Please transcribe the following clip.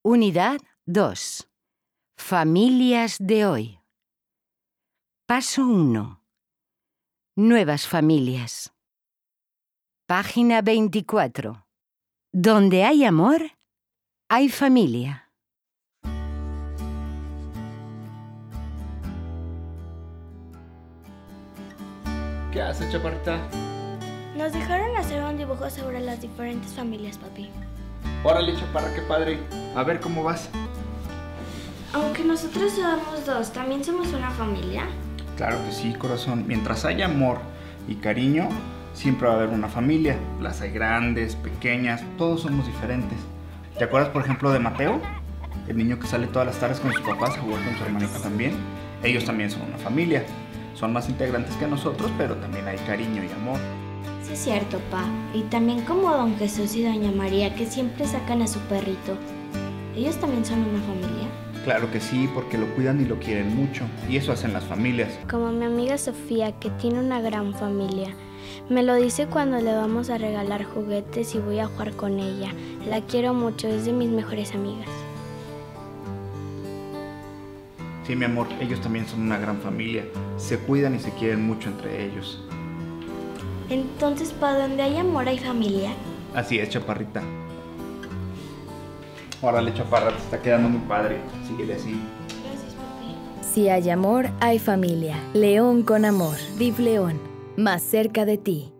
Unidad 2. Familias de hoy. Paso 1. Nuevas familias. Página 24. Donde hay amor, hay familia. ¿Qué haces, chaparrita? Nos dejaron hacer un dibujo sobre las diferentes familias, papi. Órale, chaparra, qué padre. A ver, ¿cómo vas? Aunque nosotros somos dos, ¿también somos una familia? Claro que sí, corazón. Mientras haya amor y cariño, siempre va a haber una familia. Las hay grandes, pequeñas, todos somos diferentes. ¿Te acuerdas, por ejemplo, de Mateo? El niño que sale todas las tardes con sus papás a jugar con su hermanita también. Ellos también son una familia. Son más integrantes que nosotros, pero también hay cariño y amor. Sí, es cierto, pa. Y también como Don Jesús y Doña María, que siempre sacan a su perrito. ¿Ellos también son una familia? Claro que sí, porque lo cuidan y lo quieren mucho. Y eso hacen las familias. Como mi amiga Sofía, que tiene una gran familia. Me lo dice cuando le vamos a regalar juguetes y voy a jugar con ella. La quiero mucho, es de mis mejores amigas. Sí, mi amor, ellos también son una gran familia. Se cuidan y se quieren mucho entre ellos. Entonces, ¿para donde hay amor hay familia? Así es, chaparrita. Órale, chaparra, te está quedando muy padre. Síguele así. Gracias, papi. Si hay amor, hay familia. León con amor. DIF León, más cerca de ti.